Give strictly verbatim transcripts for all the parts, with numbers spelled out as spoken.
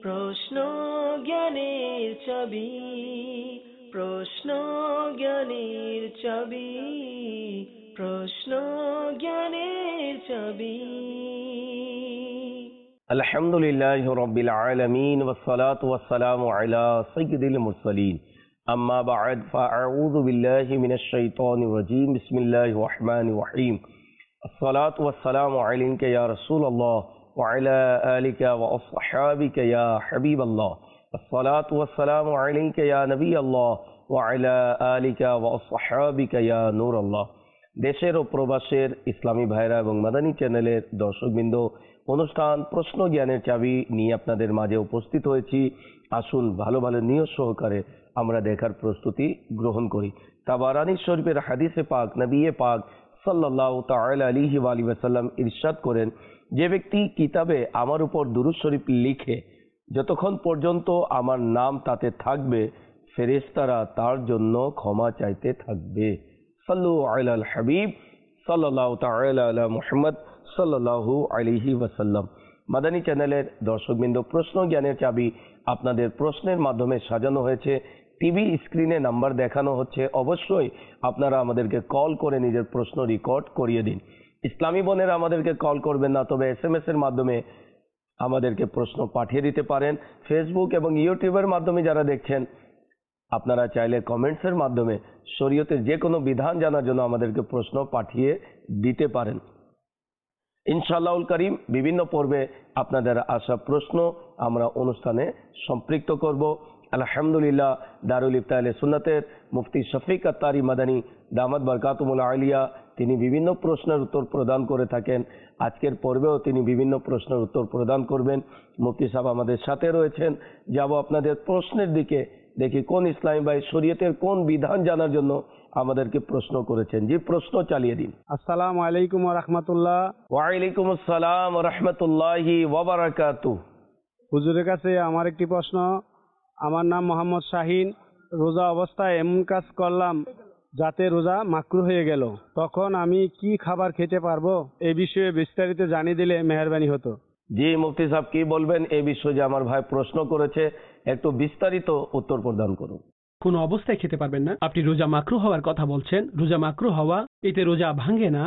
প্রশ্ন জ্ঞানের চাবি, প্রশ্ন জ্ঞানের চাবি, প্রশ্ন জ্ঞানের চাবি। আলহামদুলিল্লাহি রাব্বিল আলামিন ওয়াসসালাতু ওয়াসসালামু আলা সাইয়্যিদিল মুরসালিন। আম্মা বা'দ, ফাআউযু বিল্লাহি মিনাশ শাইতানির রাজীম। বিসমিল্লাহির রহমানির রহিম। আসসালাতু ওয়াসসালামু আলাইকা ইয়া রাসূলুল্লাহ ওয়া আলা আলিকা ওয়া আসহাবিকা ইয়া হাবিবাল্লাহ। আসসালাতু ওয়াসসালামু আলাইকা ইয়া নবিয়াল্লাহ ওয়া আলা আলিকা ওয়া আসহাবিকা ইয়া নূরাল্লাহ। দেশের ও প্রবাসের ইসলামী ভাইরা এবং মাদানী চ্যানেলের দর্শকবৃন্দ, অনুষ্ঠান প্রশ্ন জ্ঞানের চাবি নিয়ে আপনাদের মাঝে উপস্থিত হয়েছি। আসুন ভালো ভালো নিয়ত সহকারে আমরা দেখার প্রস্তুতি গ্রহণ করি। তাবারানী শরীফের হাদিসে পাক নবিয়ে পাক সাল্লাল্লাহু তাআলা আলাইহি ওয়া আলিহি ওয়াসাল্লাম ইরশাদ করেন, যে ব্যক্তি কিতাবে আমার উপর দুরূদ শরীফ লিখে যতক্ষণ পর্যন্ত আমার নাম তাতে থাকবে, ফেরেশতারা তার জন্য ক্ষমা চাইতে থাকবে। সাল্লু আলাল হাবিব সাল্লাল্লাহু তাআলা আলা মুহাম্মদ সাল্লাল্লাহু আলাইহি ওয়াসাল্লাম। মাদানী চ্যানেলের দর্শকবৃন্দ, প্রশ্ন জ্ঞানের চাবি আপনাদের প্রশ্নের মাধ্যমে সাজানো হয়েছে। টিভি স্ক্রিনে নাম্বার দেখানো হচ্ছে, অবশ্যই আপনারা আমাদেরকে কল করে নিজের প্রশ্ন রেকর্ড করিয়ে দিন। ইসলামী বোনেরা আমাদেরকে কল করবেন না, তবে এস এম এস এর মাধ্যমে আমাদেরকে প্রশ্ন পাঠিয়ে দিতে পারেন। ফেসবুক এবং ইউটিউবের মাধ্যমে যারা দেখছেন, আপনারা চাইলে কমেন্টসের মাধ্যমে শরীয়তের যে কোনো বিধান জানার জন্য আমাদেরকে প্রশ্ন পাঠিয়ে দিতে পারেন। ইনশাআল্লাহুল করিম বিভিন্ন পর্বে আপনাদের আসা প্রশ্ন আমরা অনুষ্ঠানে সম্পৃক্ত করব। আলহামদুলিল্লাহ, দারুল ইফতা আহলে সুন্নাতের মুফতি শফিক আত্তারি মাদানী দামাত বরকাতুমুল আলিয়া তিনি বিভিন্ন প্রশ্নের উত্তর প্রদান করে থাকেন। আজকের পর্বেও তিনি বিভিন্ন প্রশ্নের উত্তর প্রদান করবেন। মুফতি সাহেব আমাদের সাথে রয়েছেন। যাব আপনাদের প্রশ্নের দিকে, দেখি কোন ইসলামী ভাই শরীয়তের কোন বিধান জানার জন্য আমাদেরকে প্রশ্ন করেছেন। যে প্রশ্ন চালিয়ে দিন। আসসালামু আলাইকুম ওয়া রাহমাতুল্লাহ। ওয়া আলাইকুম আসসালাম ওয়া রাহমাতুল্লাহি ওয়া বারাকাতুহু। হুজুরের কাছে আমার একটি প্রশ্ন। আমার নাম মোহাম্মদ শাহিন। রোজা অবস্থায় এমন কাজ করলাম যাতে রোজা মাকরুহ হয়ে গেল, তখন আমি কি খাবার খেতে পারবো? এই বিষয়ে বিস্তারিত জানিয়ে দিলে মেহেরবানি হতো। জি মুফতি সাহেব, কি বলবেন এই বিষয়ে যে আমার ভাই প্রশ্ন করেছে? একটু বিস্তারিত উত্তর প্রদান করুন। কোন অবস্থায় খেতে পারবেন না? আপনি রোজা মাকরুহ হওয়ার কথা বলছেন। রোজা মাকরুহ হওয়া, এতে রোজা ভাঙে না।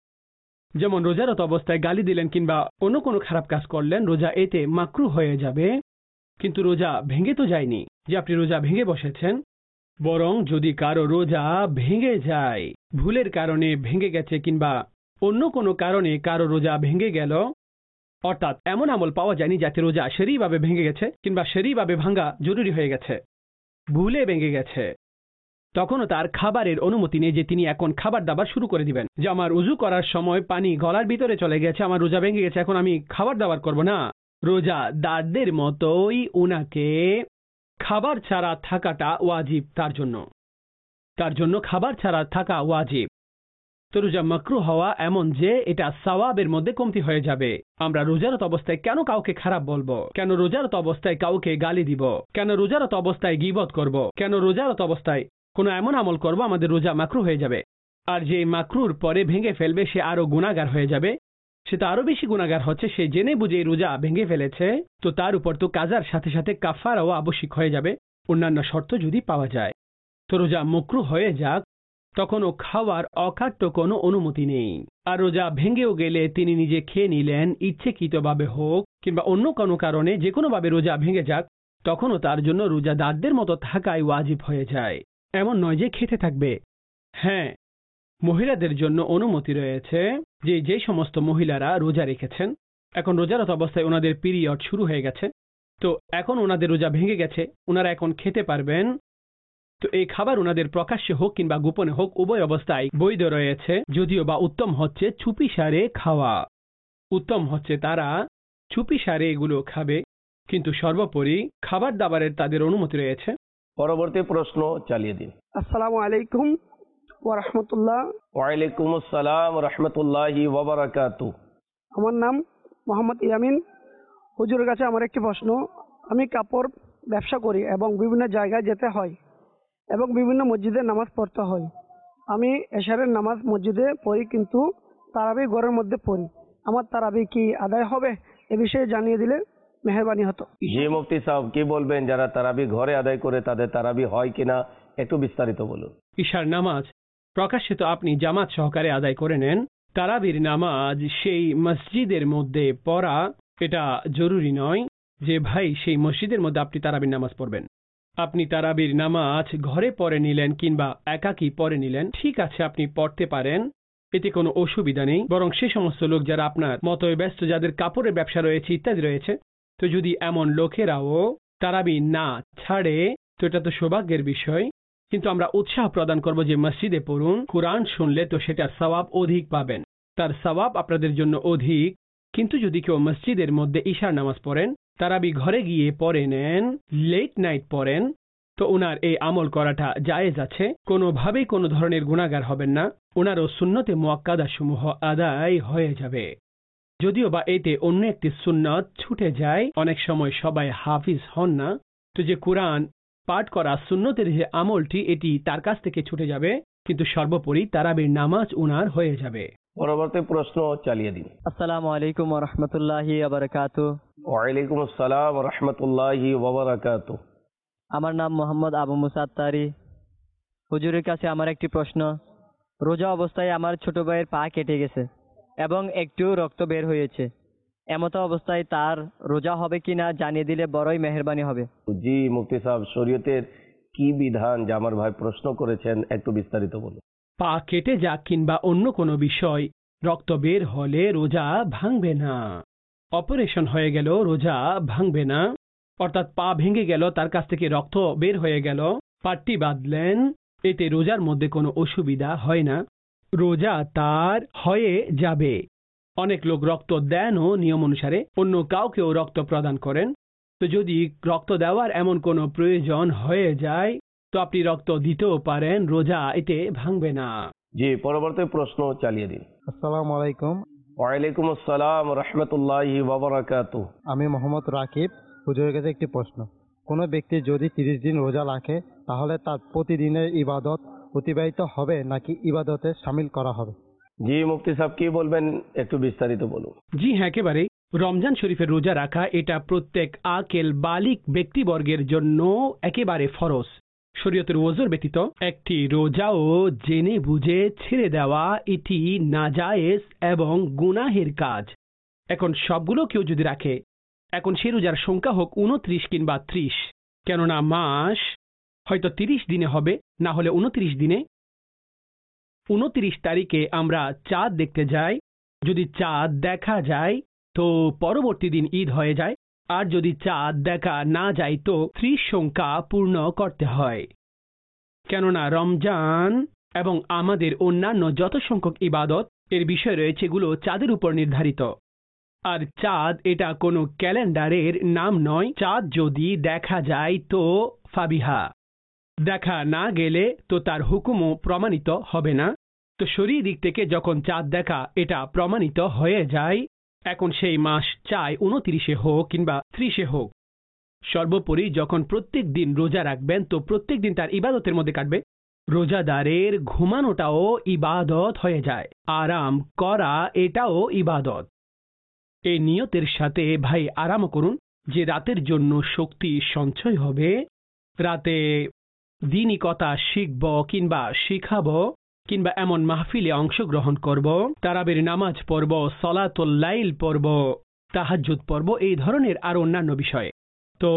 যেমন রোজারত অবস্থায় গালি দিলেন কিংবা অন্য কোনো খারাপ কাজ করলেন, রোজা এতে মাকরুহ হয়ে যাবে, কিন্তু রোজা ভেঙে তো যায়নি যে আপনি রোজা ভেঙে বসেছেন। বরং যদি কারো রোজা ভেঙে যায়, ভুলের কারণে ভেঙে গেছে কিংবা অন্য কোনো কারণে কারো রোজা ভেঙে গেল, অর্থাৎ এমন আমল পাওয়া যায়নি যাতে রোজা শরীয়ভাবে ভেঙে গেছে কিংবা শরীয়ভাবে ভাঙা জরুরি হয়ে গেছে, ভুলে ভেঙে গেছে, তখনও তার খাবারের অনুমতি নেই যে তিনি এখন খাবার দাবার শুরু করে দিবেন। যে আমার উজু করার সময় পানি গলার ভিতরে চলে গেছে, আমার রোজা ভেঙে গেছে, এখন আমি খাবার দাবার করব না। রোজা দারদের মতোই উনাকে খাবার ছাড়া থাকাটা ওয়াজিব, তার জন্য তার জন্য খাবার ছাড়া থাকা ওয়াজিব। তো রোজা মাকরুহ হওয়া এমন যে এটা সওয়াবের মধ্যে কমতি হয়ে যাবে। আমরা রোজারত অবস্থায় কেন কাউকে খারাপ বলবো? কেন রোজারত অবস্থায় কাউকে গালি দিব? কেন রোজারত অবস্থায় গীবত করব? কেন রোজারত অবস্থায় কোনো এমন আমল করব আমাদের রোজা মাকরুহ হয়ে যাবে? আর যে মাকরুর পরে ভেঙে ফেলবে সে আরো গুনাহগার হয়ে যাবে। সে তো আরো বেশি গুনাহগার হচ্ছে, সে জেনে বুঝে রোজা ভেঙে ফেলেছে, তো তার উপর তো কাজার সাথে সাথে কাফারাও আবশ্যিক হয়ে যাবে, অন্যান্য শর্ত যদি পাওয়া যায়। তো রোজা মাকরুহ হয়ে যাক, তখনও খাওয়ার অখাদ্য কোনো অনুমতি নেই। আর রোজা ভেঙেও গেলে তিনি নিজে খেয়ে নিলেন, ইচ্ছেকৃতভাবে হোক কিংবা অন্য কোনো কারণে, যে কোনোভাবে রোজা ভেঙে যাক, তখনও তার জন্য রোজাদারদের মতো থাকাই ওয়াজিব হয়ে যায়। এমন নয় যে খেতে থাকবে। হ্যাঁ, মহিলাদের জন্য অনুমতি রয়েছে যে যে সমস্ত মহিলারা রোজা রেখেছেন, এখন রোজারত অবস্থায় ওনাদের পিরিয়ড শুরু হয়ে গেছে, তো এখন ওনাদের রোজা ভেঙে গেছে, ওনারা এখন খেতে পারবেন। তো এই খাবার ওনাদের প্রকাশ্যে হোক কিংবা গোপনে হোক, উভয় অবস্থায় বৈধ রয়েছে। যদিও বা উত্তম হচ্ছে চুপিসারে খাওয়া, উত্তম হচ্ছে তারা চুপিসারে এগুলো খাবে, কিন্তু সর্বোপরি খাবার দাবারের তাদের অনুমতি রয়েছে। পরবর্তী প্রশ্ন চালিয়ে দিন। আসসালামু আলাইকুম ওয়া রাহমাতুল্লাহ। ওয়া আলাইকুম আসসালাম ওয়া রাহমাতুল্লাহি ওয়া বারাকাতুহু। আমার নাম মোহাম্মদ ইয়ামিন। হুজুরের কাছে আমার একটি প্রশ্ন। আমি কাপড় ব্যবসা করি এবং বিভিন্ন জায়গায় যেতে হয় এবং বিভিন্ন মসজিদে নামাজ পড়তে হয়। আমি এশারের নামাজ মসজিদে পড়ি, কিন্তু তারাবি ঘরের মধ্যে পড়ি। আমার তারাবি কি আদায় হবে? এ বিষয়ে জানিয়ে দিলে মেহরবানি হতো। জি মুফতি সাহেব কি বলবেন, যারা তারাবি ঘরে আদায় করে তাদের তারাবি হয় কিনা একটু বিস্তারিত বলুন। ঈশার নামাজ প্রকাশ্যে তো আপনি জামাত সহকারে আদায় করে নেন, তারাবির নামাজ সেই মসজিদের মধ্যে পড়া এটা জরুরি নয় যে ভাই সেই মসজিদের মধ্যে আপনি তারাবির নামাজ পড়বেন। আপনি তারাবির নামাজ ঘরে পড়ে নিলেন কিংবা একাকী পড়ে নিলেন, ঠিক আছে, আপনি পড়তে পারেন, এতে কোনো অসুবিধা নেই। বরং সে সমস্ত লোক যারা আপনার মতো ব্যস্ত, যাদের কাপড়ের ব্যবসা রয়েছে ইত্যাদি রয়েছে, তো যদি এমন লোকেরাও তারাবি না ছাড়ে তো এটা তো সৌভাগ্যের বিষয়। কিন্তু আমরা উৎসাহ প্রদান করব যে মসজিদে পড়ুন, কোরআন শুনলে তো সেটার সওয়াব অধিক পাবেন, তার সওয়াব আপনাদের জন্য অধিক। কিন্তু যদি কেউ মসজিদের মধ্যে ঈশার নামাজ পড়েন, তারাবি ঘরে গিয়ে পড়ে নেন, লেট নাইট পড়েন, তো ওনার এই আমল করাটা জায়েজ আছে, কোনোভাবেই কোনো ধরনের গুনাহগার হবেন না, ওনারও সুন্নতে মুআক্কাদা সমূহ আদায় হয়ে যাবে। যদিও বা এতে অন্য একটি সুন্নত ছুটে যায়, অনেক সময় সবাই হাফিজ হন না, তো যে কোরআন পাঠ করা সুন্নতের যে আমলটি এটি তার কাছ থেকে ছুটে যাবে, কিন্তু সর্বোপরি তারাবির নামাজ উনার হয়ে যাবে। পরবর্তী প্রশ্ন চালিয়ে দিন। আসসালামু আলাইকুম ওয়া রাহমাতুল্লাহি ওয়া বারাকাতুহু। ওয়ালাইকুম আসসালাম ওয়া রাহমাতুল্লাহি ওয়া বারাকাতুহু। আমার নাম মোহাম্মদ আবু মুসা আত্তারি। হুজুরের কাছে আমার একটি প্রশ্ন। রোজা অবস্থায় আমার ছোট ভাইয়ের পা কেটে গেছে এবং একটু রক্ত বের হয়েছে, এমতো অবস্থায় তার রোজা হবে কিনা জানিয়ে দিলে বড়ই মেহেরবানি হবে। জি মুফতি সাহেব, শরীয়তের কি বিধান যা আমার ভাই প্রশ্ন করেছেন একটু বিস্তারিত বলুন। পা কেটে যাক কিংবা অন্য কোনো বিষয়, রক্ত বের হলে রোজা ভাঙবে না। অপারেশন হয়ে গেল, রোজা ভাঙবে না। অর্থাৎ পা ভেঙে গেল, তার কাছ থেকে রক্ত বের হয়ে গেল, পাট্টি বাঁধলেন, এতে রোজার মধ্যে কোনো অসুবিধা হয় না, রোজা তার হয়ে যাবে। অনেক লোক রক্ত দেনও নিয়ম অনুসারে, অন্য কাউকেও রক্ত প্রদান করেন, তো যদি রক্ত দেওয়ার এমন কোনো প্রয়োজন হয়ে যায় তো আপনি রক্ত দিতেও পারেন, রোজা এতে ভাঙবে না। জি পরবর্তী প্রশ্ন চালিয়ে দিন। আসসালামু আলাইকুম। ওয়ালাইকুম আসসালাম ওয়া রাহমাতুল্লাহি ওয়া বারাকাতুহু। আমি মোহাম্মদ রাকিব। হুজুরের কাছে একটি প্রশ্ন। কোনো ব্যক্তি যদি তিরিশ দিন রোজা রাখে তাহলে তার প্রতিদিনের ইবাদত অতিবাহিত হবে নাকি ইবাদতে শামিল করা হবে? জি মুফতি সাহেব কি বলবেন একটু বিস্তারিত বলুন। জি হ্যাঁ, একেবারে। রমজান শরীফের রোজা রাখা এটা প্রত্যেক আকেল বালিক ব্যক্তিবর্গের জন্য একেবারে ফরজ। শরীয়তের ওযর ব্যতীত একটি রোজাও জেনে বুঝে ছেড়ে দেওয়া এটি নাজায়েজ এবং গুনাহের কাজ। এখন সবগুলো কেউ যদি রাখে, এখন সে রোজার সংখ্যা হোক উনত্রিশ কিংবা ত্রিশ, কেননা মাস হয়তো তিরিশ দিনে হবে, না হলে উনত্রিশ দিনে। উনত্রিশ তারিখে আমরা চাঁদ দেখতে যাই, যদি চাঁদ দেখা যায় তো পরবর্তী দিন ঈদ হয়ে যায়, আর যদি চাঁদ দেখা না যায় তো ত্রিশ সংখ্যা পূর্ণ করতে হয়। কেননা রমজান এবং আমাদের অন্যান্য যত সংখ্যক ইবাদত এর বিষয় রয়েছে এগুলো চাঁদের উপর নির্ধারিত। আর চাঁদ এটা কোনো ক্যালেন্ডারের নাম নয়। চাঁদ যদি দেখা যায় তো ফাবিহা, দেখা না গেলে তো তার হুকুমও প্রমাণিত হবে না। তো শরীর দিক থেকে যখন চাঁদ দেখা এটা প্রমাণিত হয়ে যায়, এখন সেই মাস চাই উনত্রিশে হোক কিংবা ত্রিশে হোক, সর্বোপরি যখন প্রত্যেক দিন রোজা রাখবেন তো প্রত্যেক দিন তার ইবাদতের মধ্যে কাটবে। রোজাদারের ঘুমানোটাও ইবাদত হয়ে যায়, আরাম করা এটাও ইবাদত। এই নিয়তের সাথে ভাই আরাম করুন যে রাতের জন্য শক্তি সঞ্চয় হবে, রাতে দ্বীনি কথা শিখব কিংবা শিখাবো কিংবা এমন মাহফিলে অংশগ্রহণ করব, তারাবির নামাজ পড়ব, সলাতুল লাইল পড়ব, তাহাজ্জুদ পড়ব, এই ধরনের আর অন্যান্য বিষয়ে। তো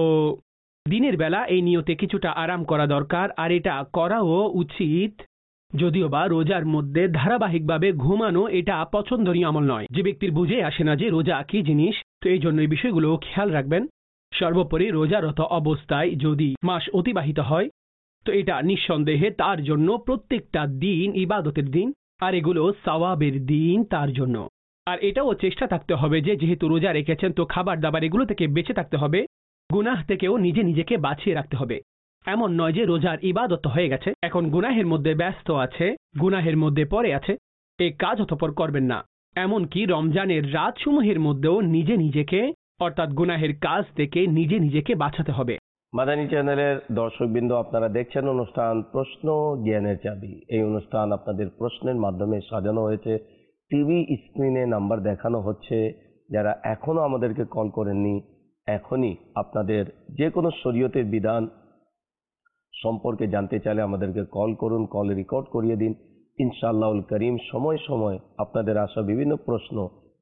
দিনের বেলা এই নিয়তে কিছুটা আরাম করা দরকার, আর এটা করাও উচিত। যদিও বা রোজার মধ্যে ধারাবাহিকভাবে ঘুমানো এটা পছন্দনীয় আমল নয়, যে ব্যক্তির বুঝে আসে না যে রোজা কি জিনিস, তো এই জন্য এই বিষয়গুলো খেয়াল রাখবেন। সর্বোপরি রোজারত অবস্থায় যদি মাস অতিবাহিত হয় তো এটা নিঃসন্দেহে তার জন্য প্রত্যেকটা দিন ইবাদতের দিন, আর এগুলো সওয়াবের দিন তার জন্য। আর এটাও চেষ্টা থাকতে হবে যে যেহেতু রোজা রেখেছেন তো খাবার দাবার এগুলো থেকে বেঁচে থাকতে হবে, গুনাহ থেকেও নিজে নিজেকে বাঁচিয়ে রাখতে হবে। এমন নয় যে রোজার ইবাদত হয়ে গেছে, এখন গুনাহের মধ্যে ব্যস্ত আছে, গুনাহের মধ্যে পড়ে আছে, এই কাজ অতঃপর করবেন না। এমনকি রমজানের রাতসমূহের মধ্যেও নিজে নিজেকে অর্থাৎ গুনাহের কাজ থেকে নিজে নিজেকে বাঁচাতে হবে। মাদানী চ্যানেলের দর্শকবৃন্দ, আপনারা দেখছেন অনুষ্ঠান প্রশ্ন জ্ঞানের চাবি। এই অনুষ্ঠান আপনাদের প্রশ্নের মাধ্যমে সাজানো হয়েছে। টিভি স্ক্রিনে নাম্বার দেখানো হচ্ছে, যারা এখনো আমাদেরকে কল করেননি এখনই আপনাদের যে কোনো শরীয়তের বিধান সম্পর্কে জানতে চাইলে আমাদেরকে কল করুন, কল রেকর্ড করিয়ে দিন। ইনশাআল্লাহুল করিম সময় সময় আপনাদের আসা বিভিন্ন প্রশ্ন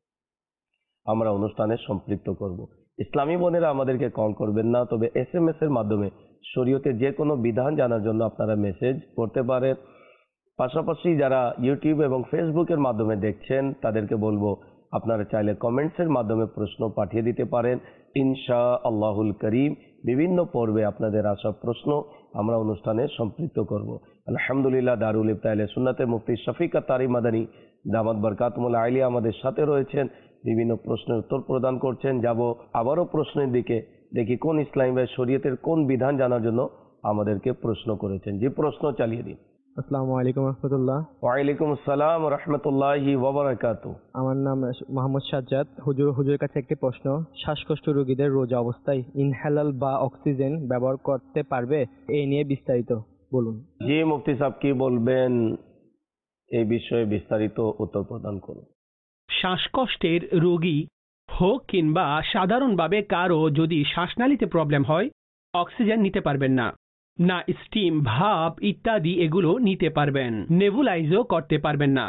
আমরা অনুষ্ঠানে সম্পৃক্ত করব। ইসলামী বোনেরা আমাদেরকে কল করবেন না, তবে এস এম এস এর মাধ্যমে শরীয়তের যে কোনো বিধান জানার জন্য আপনারা মেসেজ করতে পারেন। পাশাপাশি যারা ইউটিউব এবং ফেসবুকের মাধ্যমে দেখছেন তাদেরকে বলবো আপনারা চাইলে কমেন্টসের মাধ্যমে প্রশ্ন পাঠিয়ে দিতে পারেন। ইনশাআল্লাহুল করিম বিভিন্ন পর্বে আপনাদের আসা প্রশ্ন আমরা অনুষ্ঠানে সম্পৃক্ত করব। আলহামদুলিল্লাহ, দারুল ইফতা আহলে সুন্নাতে মুফতি শফিক আত-তারি মাদানী দামাত বরকাতুল আলিয়া আমাদের সাথে রয়েছেন, বিভিন্ন প্রশ্নের উত্তর প্রদান করছেন। যাব আবারও প্রশ্নের দিকে, দেখি কোন ইসলামী ভাই শরীয়তের কোন বিধান জানার জন্য আমাদেরকে প্রশ্ন করেছেন। যে প্রশ্ন চালিয়ে দিন। আসসালামু আলাইকুম রহমতুল্লাহ। ওয়ালাইকুম আসসালাম রহমতুল্লাহি ওয়া বারাকাতুহু। আমার নাম মোহাম্মদ সাজ্জাদ। হুজুর হুজুরের কাছে একটি প্রশ্ন, শ্বাসকষ্ট রোগীদের রোজা অবস্থায় ইনহেলার বা অক্সিজেন ব্যবহার করতে পারবে? এই নিয়ে বিস্তারিত বলুন। জি মুফতি সাহেব কি বলবেন এই বিষয়ে বিস্তারিত উত্তর প্রদান করুন। শ্বাসকষ্টের রোগী হোক কিংবা সাধারণভাবে কারো যদি শ্বাসনালীতে প্রবলেম হয়, অক্সিজেন নিতে পারবেন না, না স্টিম ভাপ ইত্যাদি এগুলো নিতে পারবেন, নেবুলাইজও করতে পারবেন না।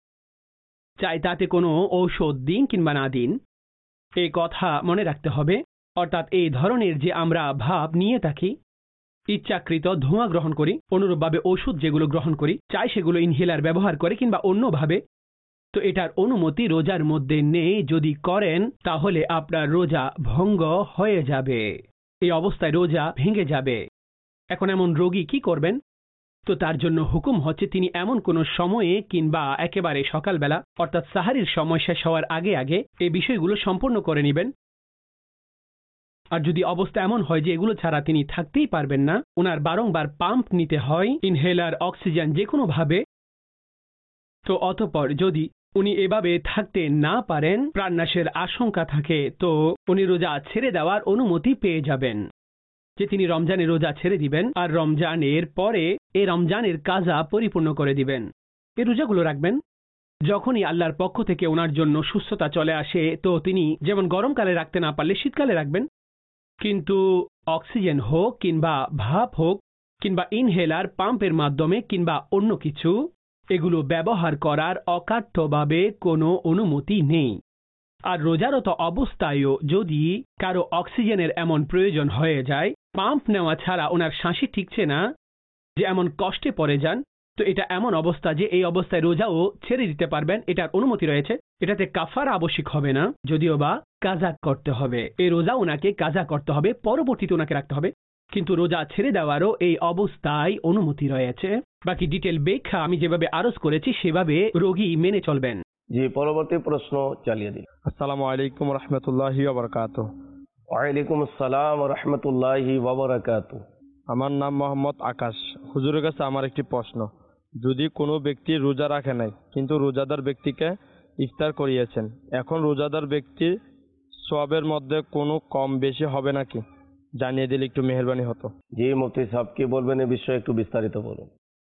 চাই তাতে কোনো ঔষধ দিন কিংবা না দিন, এই কথা মনে রাখতে হবে। অর্থাৎ এই ধরনের যে আমরা ভাপ নিয়ে থাকি, ইচ্ছাকৃত ধোঁয়া গ্রহণ করি, অনুরূপভাবে ওষুধ যেগুলো গ্রহণ করি, চাই সেগুলো ইনহেলার ব্যবহার করে কিংবা অন্যভাবে, তো এটার অনুমতি রোজার মধ্যে নেই। যদি করেন তাহলে আপনার রোজা ভঙ্গ হয়ে যাবে, এই অবস্থায় রোজা ভেঙে যাবে। এখন এমন রোগী কি করবেন? তো তার জন্য হুকুম হচ্ছে তিনি এমন কোনো সময়ে কিংবা একেবারে সকালবেলা অর্থাৎ সাহারির সময় শেষ হওয়ার আগে আগে এই বিষয়গুলো সম্পূর্ণ করে নেবেন। আর যদি অবস্থা এমন হয় যে এগুলো ছাড়া তিনি থাকতেই পারবেন না, ওনার বারংবার পাম্প নিতে হয় ইনহেলার অক্সিজেন যে কোনোভাবে, তো অতঃপর যদি উনি এভাবে থাকতে না পারেন, প্রাণনাশের আশঙ্কা থাকে, তো উনি রোজা ছেড়ে দেওয়ার অনুমতি পেয়ে যাবেন, যে তিনি রমজানের রোজা ছেড়ে দিবেন আর রমজানের পরে এই রমজানের কাজা পরিপূর্ণ করে দিবেন। এই রোজাগুলো রাখবেন। যখনই আল্লাহর পক্ষ থেকে ওনার জন্য সুস্থতা চলে আসে, তো তিনি যেমন গরমকালে রাখতে না পারলে শীতকালে রাখবেন, কিন্তু অক্সিজেন হোক কিংবা ভাপ হোক কিংবা ইনহেলার পাম্পের মাধ্যমে কিংবা অন্য কিছু, এগুলো ব্যবহার করার অকাঠ্যভাবে কোনো অনুমতি নেই। আর রোজারত অবস্থায়ও যদি কারো অক্সিজেনের এমন প্রয়োজন হয়ে যায়, পাম্প নেওয়া ছাড়া ওনার শ্বাসই ঠিকছে না, যে এমন কষ্টে পড়ে যান, তো এটা এমন অবস্থা যে এই অবস্থায় রোজাও ছেড়ে দিতে পারবেন, এটার অনুমতি রয়েছে। এটাতে কাফারা আবশ্যক হবে না, যদিও বা কাজা করতে হবে। এই রোজা ওনাকে কাজা করতে হবে, পরবর্তীতে ওনাকে রাখতে হবে, কিন্তু রোজা ছেড়ে দেওয়ারও এই অবস্থায় অনুমতি রয়েছে। বাকি ডিটেল ব্যাখ্যা আমি যেভাবে আরজ করেছি সেভাবে রোগী মেনে চলবেন। জি পরবর্তী প্রশ্ন চালিয়ে দিন। আসসালামু আলাইকুম রহমতুল্লাহি ওয়া বারাকাতুহু। ওয়ালাইকুম আসসালাম রহমতুল্লাহি ওয়া বারাকাতুহু। আমার নাম মোহাম্মদ আকাশ। হুজুরের কাছে আমার একটি প্রশ্ন, যদি কোনো ব্যক্তি রোজা রাখে নাই কিন্তু রোজাদার ব্যক্তিকে ইফতার করিয়েছেন, এখন রোজাদার ব্যক্তির সওয়াবের মধ্যে কোনো কম বেশি হবে নাকি? জানিয়ে দিলে একটু মেহেরবানি হতো। জি মুফতি সাহেব কি বলবেন এই বিষয়ে একটু বিস্তারিত বলুন।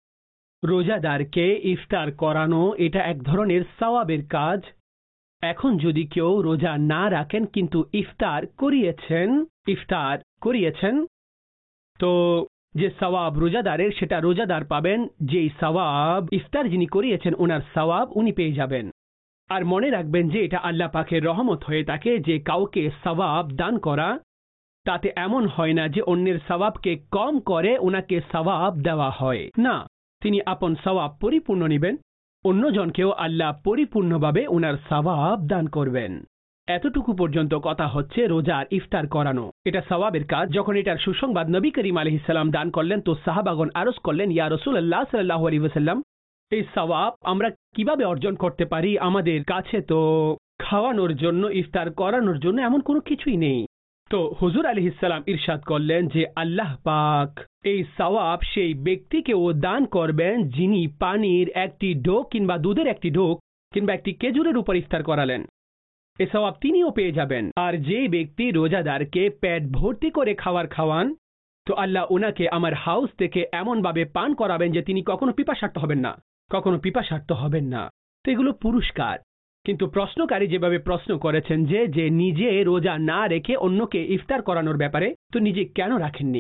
রোজাদারকে ইফতার করানো এটা এক ধরনের সওয়াবের কাজ। এখন যদি কেউ রোজা না রাখেন কিন্তু ইফতার করিয়েছেন ইফতার করিয়েছেন তো যে সওয়াব রোজাদারের সেটা রোজাদার পাবেন, যেই সওয়াব ইফতার যিনি করিয়েছেন ওনার সওয়াব উনি পেয়ে যাবেন। আর মনে রাখবেন যে এটা আল্লাহ পাকের রহমত হয়ে থাকে যে কাউকে সওয়াব দান করা, তাতে এমন হয় না যে অন্যের সওয়াবকে কম করে ওনাকে সওয়াব দেওয়া হয় না, তিনি আপন সওয়াব পরিপূর্ণ নেবেন, অন্যজনকেও আল্লাহ পরিপূর্ণভাবে ওনার সওয়াব দান করবেন। এতটুকু পর্যন্ত কথা হচ্ছে রোজার ইফতার করানো, এটা সওয়াবের কাজ। যখন এটার সুসংবাদ নবী করিম আলাইহিস সালাম দান করলেন, তো সাহাবাগণ আরজ করলেন, ইয়া রাসূলুল্লাহ সাল্লাল্লাহু আলাইহি ওয়াসাল্লাম, এই সওয়াব আমরা কিভাবে অর্জন করতে পারি? আমাদের কাছে তো খাওয়ানোর জন্য ইফতার করানোর জন্য এমন কোনো কিছুই নেই। তো হুজুর আলাইহিস সালাম ইরশাদ করলেন যে আল্লাহ পাক এই সওয়াব সেই ব্যক্তিকেও দান করবেন যিনি পানির একটি ঢোক কিংবা দুধের একটি ঢোক কিংবা একটি খেজুরের উপর ইফতার করালেন, এই সওয়াব তিনিও পেয়ে যাবেন। আর যে ব্যক্তি রোজাদারকে পেট ভর্তি করে খাবার খাওয়ান, তো আল্লাহ ওনাকে আমার হাউস থেকে এমনভাবে পান করাবেন যে তিনি কখনো পিপাসার্ত হবেন না, কখনো পিপাসার্ত হবেন না। তো এগুলো পুরস্কার। কিন্তু প্রশ্নকারী যেভাবে প্রশ্ন করেছেন যে যে নিজে রোজা না রেখে অন্যকে ইফতার করানোর ব্যাপারে, তো নিজে কেন রাখেননি?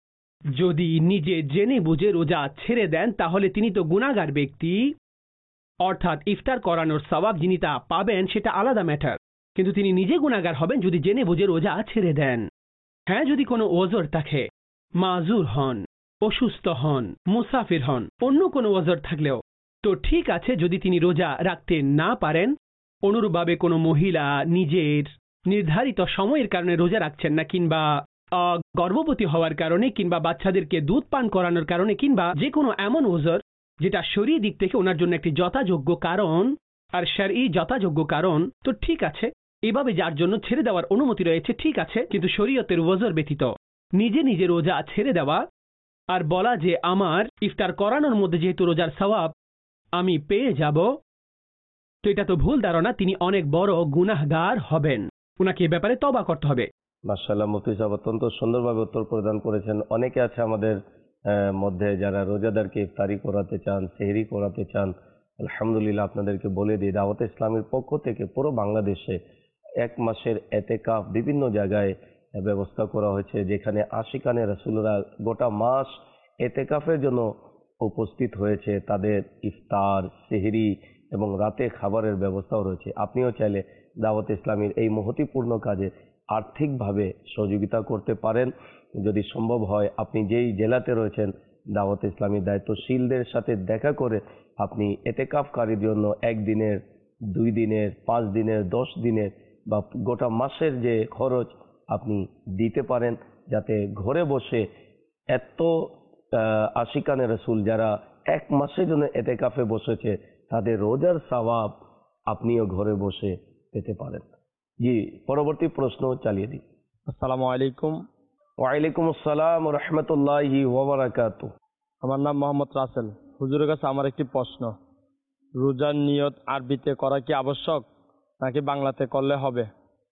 যদি নিজে জেনে বুঝে রোজা ছেড়ে দেন তাহলে তিনি তো গুনাহগার ব্যক্তি, অর্থাৎ ইফতার করানোর সওয়াব যিনি তা পাবেন সেটা আলাদা ম্যাটার, কিন্তু তিনি নিজে গুনাহগার হবেন যদি জেনে বুঝে রোজা ছেড়ে দেন। হ্যাঁ, যদি কোনো ওজর থাকে, মাজুর হন, অসুস্থ হন, মুসাফির হন, অন্য কোনো ওজর থাকলেও তো ঠিক আছে। যদি তিনি রোজা রাখতে না পারেন, অনুরূপভাবে কোনো মহিলা নিজের নির্ধারিত সময়ের কারণে রোজা রাখছেন না, কিংবা গর্ভবতী হওয়ার কারণে, কিংবা বাচ্চাদেরকে দুধ পান করানোর কারণে, কিংবা যে কোনো এমন ওজর যেটা শরীর দিক থেকে ওনার জন্য একটি যথাযোগ্য কারণ আর শরঈ যথাযোগ্য কারণ, তো ঠিক আছে, এভাবে যার জন্য ছেড়ে দেওয়ার অনুমতি রয়েছে ঠিক আছে। কিন্তু শরীয়তের ওজর ব্যতীত নিজে নিজে রোজা ছেড়ে দেওয়া আর বলা যে আমার ইফতার করানোর মধ্যে যেহেতু রোজার সওয়াব আমি পেয়ে যাব, তো এটা তো ভুল ধারণা, তিনি অনেক বড় গুনাহগার হবেন, ওনাকে এ ব্যাপারে তওবা করতে হবে। মাশাআল্লাহ, মুফতি সাহেব অত্যন্ত সুন্দরভাবে উত্তর প্রদান করেছেন। অনেকে আছে আমাদের মধ্যে যারা রোজাদারকে ইফতারি করাতে চান, সেহরি করাতে চান। আলহামদুলিল্লাহ, আপনাদেরকে বলে দিই দাওয়াতে ইসলামের পক্ষ থেকে পুরো বাংলাদেশে এক মাসের এতেকাফ বিভিন্ন জায়গায় ব্যবস্থা করা হয়েছে, যেখানে আশিকানে রাসূলরা গোটা মাস এতেকাফের জন্য উপস্থিত হয়েছে। তাদের ইফতার, সেহরি এবং রাতে খাবারের ব্যবস্থাও রয়েছে। আপনিও চাইলে দাওয়াতে ইসলামের এই মহতিপূর্ণ কাজে আর্থিকভাবে সহযোগিতা করতে পারেন। যদি সম্ভব হয়, আপনি যেই জেলাতে রয়েছেন দাওয়াতে ইসলামীর দায়িত্বশীলদের সাথে দেখা করে আপনি এতেকাফকারীর জন্য একদিনের, দুই দিনের, পাঁচ দিনের, দশ দিনের বা গোটা মাসের যে খরচ আপনি দিতে পারেন, যাতে ঘরে বসে এত আশিকানে রাসূল যারা এক মাসের জন্য এতেকাফে বসেছে তাদের রোজার সওয়াব আপনিও ঘরে বসে পেতে পারেন। জি, পরবর্তী প্রশ্ন চালিয়ে দিই। আসসালামু আলাইকুম। ওয়ালাইকুম আসসালাম ওয়া রাহমাতুল্লাহি ওয়া বারাকাতুহু। আমার নাম মোহাম্মদ রাসেল। হুজুরের কাছে আমার একটি প্রশ্ন, রোজার নিয়ত আরবিতে করা কি আবশ্যক নাকি বাংলাতে করলে হবে?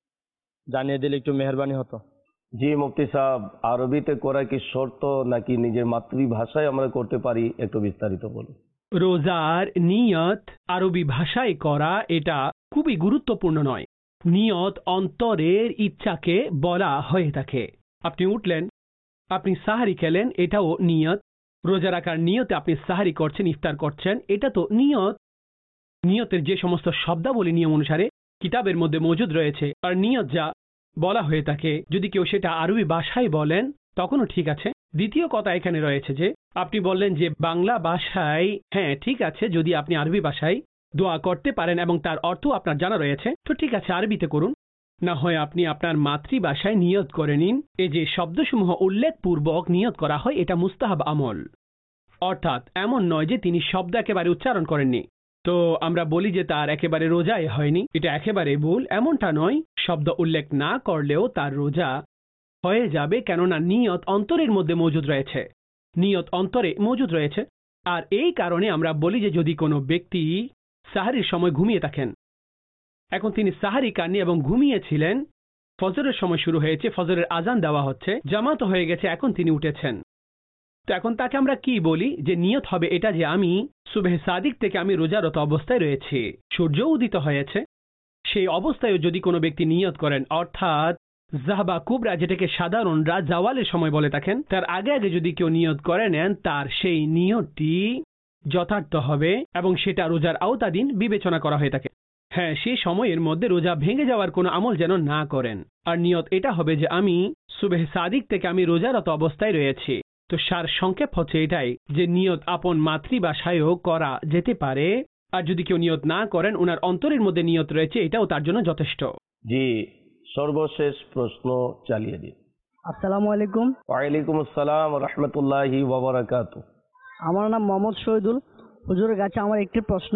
জানিয়ে দিলে একটু মেহেরবানি হতো। জি মুফতি সাহেব, আরবিতে করা কি শর্ত নাকি নিজের মাতৃভাষায় আমরা করতে পারি, একটু বিস্তারিত বলুন। রোজার নিয়ত আরবি ভাষায় করা এটা খুবই গুরুত্বপূর্ণ নয়। নিয়ত অন্তরের ইচ্ছাকে বলা হয়ে থাকে। আপনি উঠলেন, আপনি সাহারি খেলেন, এটাও নিয়ত। রোজা রাখার নিয়তে আপনি সাহারি করছেন, ইফতার করছেন, এটা তো নিয়ত। নিয়তের যে সমস্ত শব্দাবলী নিয়ম অনুসারে কিতাবের মধ্যে মজুদ রয়েছে, আর নিয়ত যা বলা হয়ে থাকে, যদি কেউ সেটা আরবি ভাষায় বলেন তখনও ঠিক আছে। দ্বিতীয় কথা এখানে রয়েছে যে আপনি বললেন যে বাংলা ভাষায়, হ্যাঁ ঠিক আছে, যদি আপনি আরবি ভাষায় দোয়া করতে পারেন এবং তার অর্থ আপনার জানা রয়েছে তো ঠিক আছে, আরবিতে করুন। না হয় আপনি আপনার মাতৃভাষায় নিয়ত করে নিন। এই যে শব্দসমূহ উল্লেখপূর্বক নিয়ত করা হয় এটা মুস্তাহাব আমল, অর্থাৎ এমন নয় যে তিনি শব্দ একেবারে উচ্চারণ করেননি তো আমরা বলি যে তার একেবারে রোজাই হয়নি, এটা একেবারে ভুল। এমনটা নয়, শব্দ উল্লেখ না করলেও তার রোজা হয়ে যাবে, কেননা নিয়ত অন্তরের মধ্যে মজুদ রয়েছে, নিয়ত অন্তরে মজুদ রয়েছে। আর এই কারণে আমরা বলি যে যদি কোনো ব্যক্তি সাহারির সময় ঘুমিয়ে থাকেন, এখন তিনি সাহারি খাননি এবং ঘুমিয়েছিলেন, ফজরের সময় শুরু হয়েছে, ফজরের আজান দেওয়া হচ্ছে, জামাত হয়ে গেছে, এখন তিনি উঠেছেন, তো এখন তাকে আমরা কি বলি যে নিয়ত হবে এটা যে আমি সুবহ সাদিক থেকে আমি রোজারত অবস্থায় রয়েছি, সূর্য উদিত হয়েছে, সেই অবস্থায় যদি কোনো ব্যক্তি নিয়ত করেন, অর্থাৎ জাহবা কুবরা যেটাকে সাধারণ রাত জাওয়ালের সময় বলে থাকেন, তার আগে আগে যদি কেউ নিয়ত করে নেন তার সেই নিয়তটি যথার্থ হবে এবং সেটা রোজার আওতাধীন বিবেচনা করা হয়ে থাকে। হ্যাঁ, সেই সময়ের মধ্যে রোজা ভেঙে যাওয়ার কোনো আমল যেন না করেন। আর নিয়ত এটা হবে যে আমি সুবহ সাদিক থেকে আমি রোজারত অবস্থায় রয়েছি। তো সার সংক্ষেপ হচ্ছে এটাই যে নিয়ত আপন মাতৃভাষায়ও করা যেতে পারে, আর যদি কেউ নিয়ত না করেন ওনার অন্তরের মধ্যে নিয়ত রয়েছে, এটাও তার জন্য যথেষ্ট। জি, সর্বশেষ প্রশ্ন চালিয়ে দিন। আসসালামু আলাইকুম। ওয়ালাইকুম আসসালাম ওয়া রাহমাতুল্লাহি ওয়া বারাকাতুহু। আমার নাম মোহাম্মদ শহীদুল। হুজুরের কাছে আমার একটি প্রশ্ন,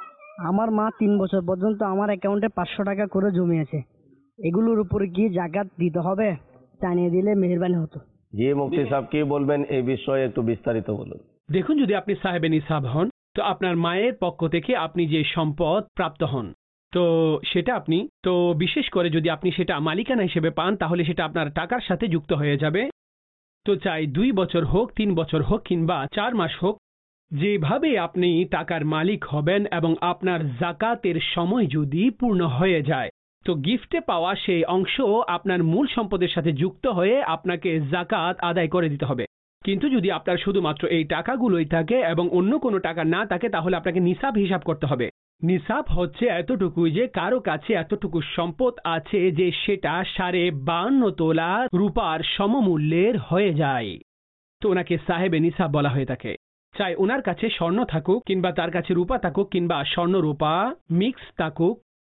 আমার মা তিন বছর পর্যন্ত আমার অ্যাকাউন্টে পাঁচশো টাকা করে জমিয়েছে, এগুলোর উপরে কি জাকাত দিতে হবে? জানিয়ে দিলে মেহেরবানি হতো। জি মুফতি সাহেব, কি বলবেন এই বিষয়ে, একটু বিস্তারিত বলুন। দেখুন, যদি আপনি সাহেবে নিসাব হন তো আপনার মায়ের পক্ষ থেকে আপনি যে সম্পদ প্রাপ্ত হন তো সেটা আপনি, তো বিশেষ করে যদি আপনি সেটা মালিকানা হিসেবে পান তাহলে সেটা আপনার টাকার সাথে যুক্ত হয়ে যাবে। তো চাই দুই বছর হোক, তিন বছর হোক কিংবা চার মাস হোক, যেভাবে আপনি টাকার মালিক হবেন এবং আপনার জাকাতের সময় যদি পূর্ণ হয়ে যায়, তো গিফটে পাওয়া সেই অংশ আপনার মূল সম্পদের সাথে যুক্ত হয়ে আপনাকে জাকাত আদায় করে দিতে হবে। কিন্তু যদি আপনার শুধুমাত্র এই টাকাগুলোই থাকে এবং অন্য কোনো টাকা না থাকে, তাহলে আপনাকে নিসাব হিসাব করতে হবে। নিসাব হচ্ছে এতটুকুই যে কারো কাছে এতটুকু সম্পদ আছে যে সেটা সাড়ে বান্ন তোলা রূপার সমমূল্যের হয়ে যায়, তো ওনাকে সাহেবে নিসাব বলা হয়ে থাকে। চাই ওনার কাছে স্বর্ণ থাকুক কিংবা তার কাছে রূপা থাকুক কিংবা স্বর্ণ রূপা মিক্স থাকুক,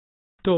তো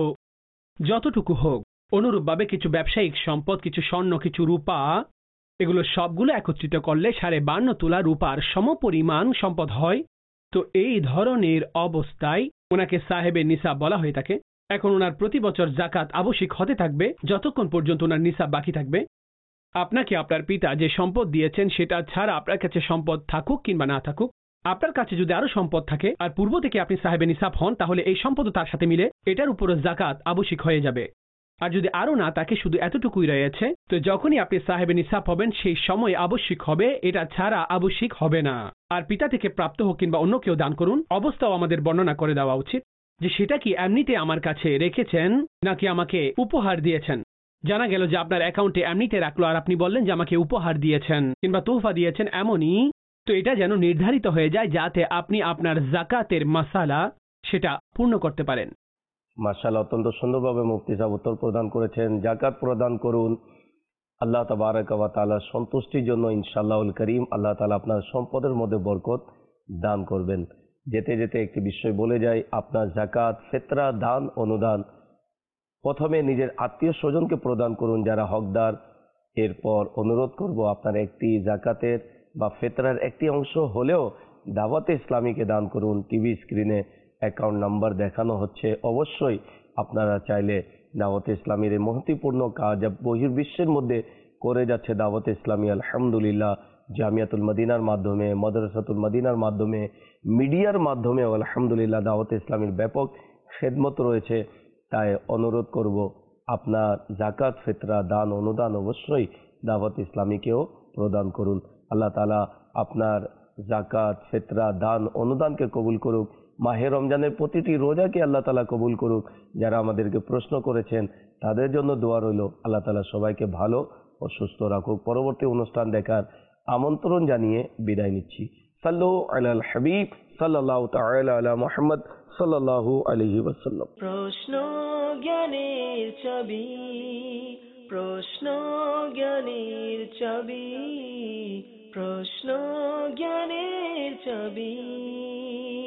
যতটুকু হোক, অনুরূপভাবে কিছু ব্যবসায়িক সম্পদ, কিছু স্বর্ণ, কিছু রূপা, এগুলো সবগুলো একত্রিত করলে সাড়ে বান্ন তোলা রূপার সমপরিমাণ সম্পদ হয়। তো এই ধরনের অবস্থায় ওনাকে সাহেবে নিসাব বলা হয়ে থাকে। এখন ওনার প্রতি বছর জাকাত আবশ্যিক হতে থাকবে যতক্ষণ পর্যন্ত ওনার নিসাব বাকি থাকবে। আপনাকে আপনার পিতা যে সম্পদ দিয়েছেন সেটা ছাড়া আপনার কাছে সম্পদ থাকুক কিংবা না থাকুক, আপনার কাছে যদি আরো সম্পদ থাকে আর পূর্ব থেকে আপনি সাহেবে নিসাব হন, তাহলে এই সম্পদ তার সাথে মিলে এটার উপরে জাকাত আবশ্যিক হয়ে যাবে। আর যদি আরো না থাকে, শুধু এতটুকুই রয়েছে, তো যখনই আপনি সাহেবে নিসাব হবেন সেই সময় আবশ্যিক হবে, এটা ছাড়া আবশ্যিক হবে না। আর পিতা থেকে প্রাপ্ত হোক কিংবা অন্য কেউ দান করুন, অবস্থাও আমাদের বর্ণনা করে দেওয়া উচিত যে সেটা কি এমনিতে আমার কাছে রেখেছেন নাকি আমাকে উপহার দিয়েছেন। জানা গেল যে আপনার অ্যাকাউন্টে এমনিতে রাখলো আর আপনি বললেন যে আমাকে উপহার দিয়েছেন কিংবা তোহফা দিয়েছেন এমনই, তো এটা যেন নির্ধারিত হয়ে যায় যাতে আপনি আপনার জাকাতের মাসালা সেটা পূর্ণ করতে পারেন। মাশাআল্লাহ, অত্যন্ত সুন্দরভাবে মুফতি সাহেব উত্তর প্রদান করেছেন। জাকাত প্রদান করুন আল্লাহ তাবারাক ওয়া তাআলার সন্তুষ্টির জন্য, ইনশাআল্লাহুল করিম আল্লাহ তাআলা আপনার সম্পদের মধ্যে বরকত দান করবেন। যেতে যেতে একটি বিষয় বলে যাই, আপনার জাকাত, ফিতরা, দান, অনুদান প্রথমে নিজের আত্মীয় স্বজনকে প্রদান করুন যারা হকদার। এরপর অনুরোধ করব আপনার একটি জাকাতের বা ফিতরার একটি অংশ হলেও দাওয়াতে ইসলামীকে দান করুন। টিভি স্ক্রিনে অ্যাকাউন্ট নাম্বার দেখানো হচ্ছে, অবশ্যই আপনারা চাইলে দাওয়াতে ইসলামীর এই মহত্বপূর্ণ কাজ যা বহির্বিশ্বের মধ্যে করে যাচ্ছে দাওয়াতে ইসলামী, আলহামদুলিল্লাহ, জামিয়াতুল মদিনার মাধ্যমে, মাদ্রাসাতুল মদিনার মাধ্যমে, মিডিয়ার মাধ্যমে আলহামদুলিল্লাহ দাওয়াতে ইসলামীর ব্যাপক খেদমত রয়েছে। তাই অনুরোধ করব আপনার জাকাত, ফিতরা, দান, অনুদান অবশ্যই দাওয়াত ইসলামীকেও প্রদান করুন। আল্লাহ তাআলা আপনার জাকাত, ফিতরা, দান, অনুদানকে কবুল করুক। মাহে রমজানের প্রতিটি রোজাকে আল্লাহ তাআলা কবুল করুক। যারা আমাদেরকে প্রশ্ন করেছেন তাদের জন্য দোয়া রইল, আল্লাহ তাআলা সবাইকে ভালো ও সুস্থ রাখুক। পরবর্তী অনুষ্ঠান দেখার আমন্ত্রণ জানিয়ে বিদায় নিচ্ছি। সাল্লু আলাল হাবিব সাল্লাল্লাহু তাআলা আলা মুহাম্মদ সাল্লাল্লাহু আলাইহি ওয়াসাল্লাম। প্রশ্ন জ্ঞানের চাবি, প্রশ্ন জ্ঞানের চাবি, প্রশ্ন জ্ঞানের চাবি।